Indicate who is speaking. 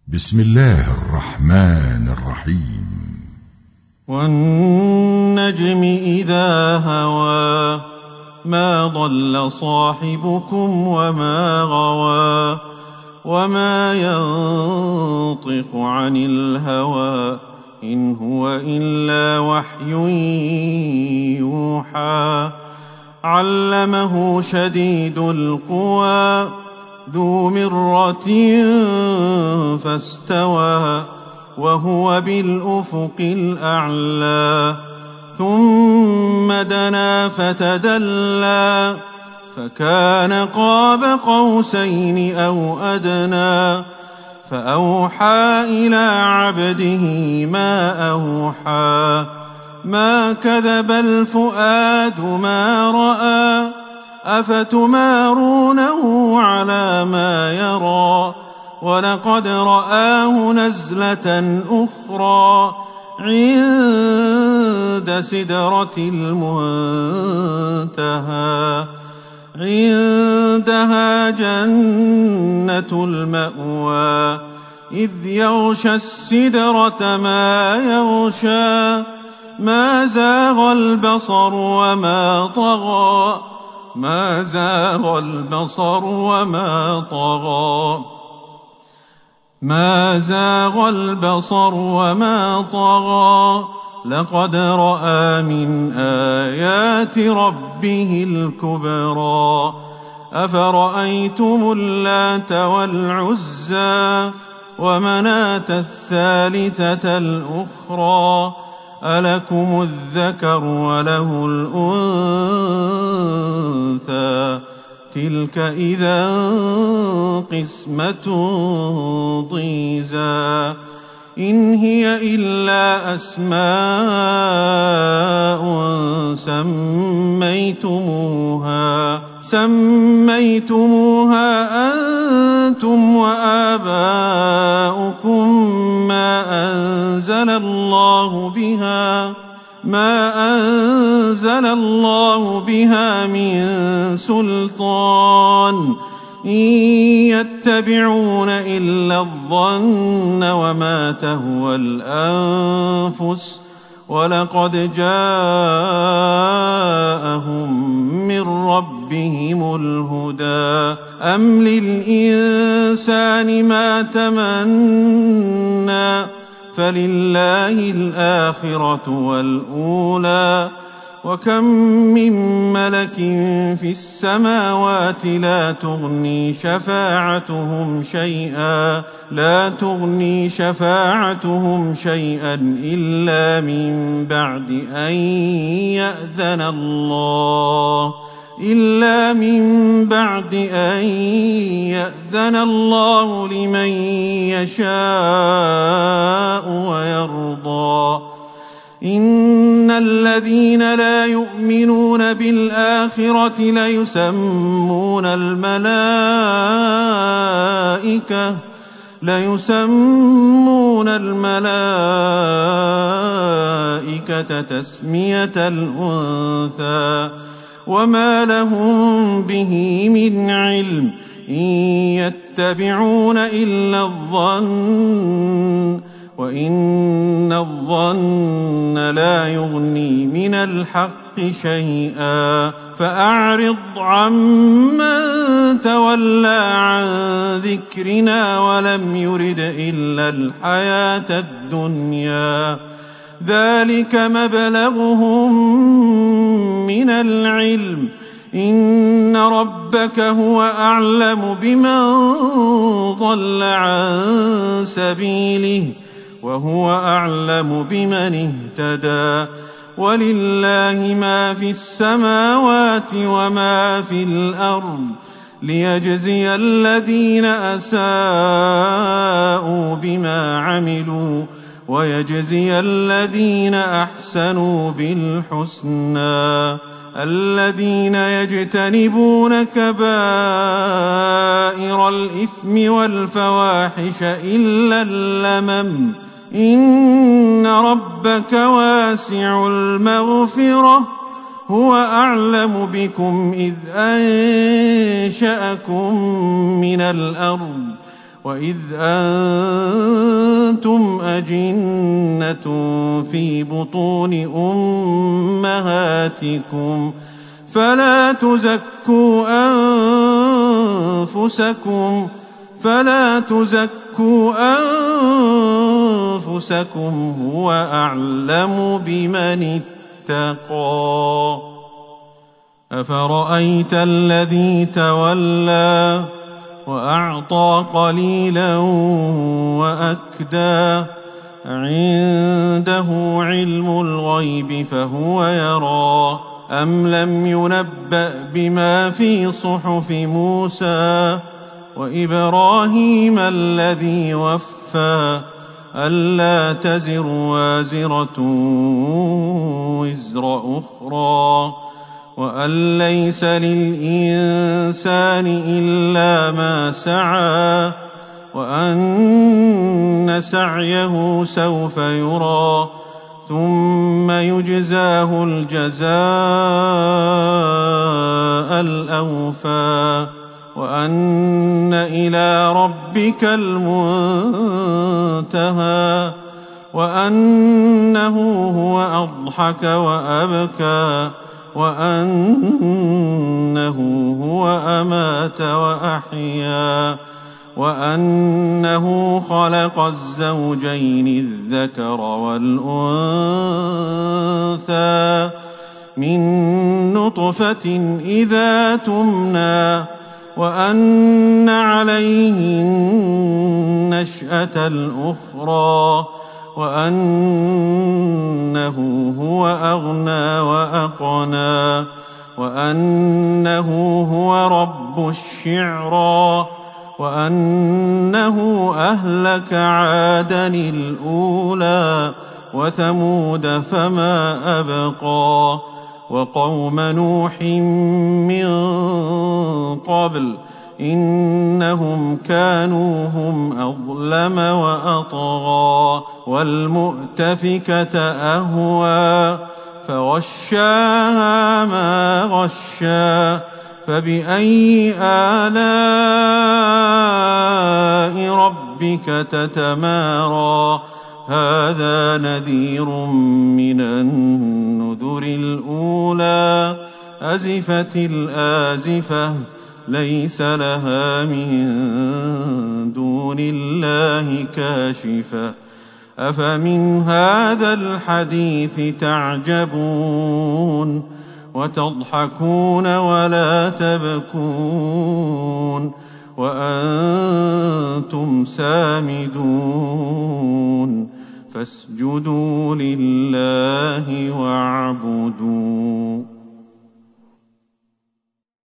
Speaker 1: بسم الله الرحمن الرحيم.
Speaker 2: والنجم إذا هوى ما ضل صاحبكم وما غوى وما ينطق عن الهوى إن هو إلا وحي يوحى علمه شديد القوى ذو مرة فاستوى وهو بالأفق الأعلى ثم دنا فتدلى فكان قاب قوسين أو أدنى فأوحى إلى عبده ما أوحى ما كذب الفؤاد ما رأى أفتمارونه على ما يرى ولقد رآه نزلة أخرى عند سدرة المنتهى عندها جنة المأوى إذ يغشى السدرة ما يغشى ما زاغ البصر وما طغى ما زاغ البصر وما طغى ما زاغ البصر وما طغى لقد رأى من آيات ربه الكبرى أفرأيتم اللات والعزى ومناة الثالثة الأخرى ألكم الذكر وله الأنثى تلك إذا قسمة ضيزى إن هي إلا أسماء سميتموها أنتم وآباؤكم ما أنزل الله بها من سلطان إن يتبعون إلا الظن وما تهوى الأنفس ولقد جاءهم من ربهم الهدى أم للإنسان ما تمنى فلله الآخرة والأولى وكم من ملك في السماوات لا تغني شفاعتهم شيئا إلا من بعد أن يأذن الله لمن يشاء ويرضى إن الذين لا يؤمنون بالآخرة ليسمون الملائكة تسمية الأنثى وما لهم به من علم إن يتبعون إلا الظن وإن الظن لا يغني من الحق شيئا فأعرض عمن تولى عن ذكرنا ولم يرد إلا الحياة الدنيا ذلك مبلغهم من العلم إن ربك هو أعلم بمن ضل عن سبيله وهو أعلم بمن اهتدى ولله ما في السماوات وما في الأرض ليجزي الذين أساءوا بما عملوا ويجزي الذين أحسنوا بالحسنى الذين يجتنبون كبائر الإثم والفواحش إلا اللمم إن ربك واسع المغفرة هو أعلم بكم إذ أنشأكم من الأرض وإذ أنتم أجنة في بطون أمهاتكم فلا تزكوا أنفسكم هو أعلم بمن اتقى. أفرأيت الذي تولى وأعطى قليلا وأكدى عنده علم الغيب فهو يرى أم لم ينبأ بما في صحف موسى وإبراهيم الذي وفى ألا تزر وازرة وزر أخرى وأن ليس للإنسان إلا ما سعى وأن سعيه سوف يرى ثم يجزاه الجزاء الأوفى وأن إلى ربك المنتهى وأنه هو أضحك وأبكى وأنه هو أمات وأحيا وأنه خلق الزوجين الذكر والأنثى من نطفة إذا تمنى وأن عليه النشأة الأخرى وأنه هو أغنى وأقنى وأنه هو رب الشعرى وأنه أهلك عادا الأولى وثمود فما أبقى وقوم نوح من قبل إنهم كانوا هم أظلم وأطغى والمؤتفكة أهوى فغشاها ما غشا فبأي آلاء ربك تتمارى هذا نذير من النذر الأولى أزفت الآزفة ليس لها من دون الله كاشفة أفمن هذا الحديث تعجبون وتضحكون ولا تبكون وأنتم سامدون فاسجدوا لله واعبدوا.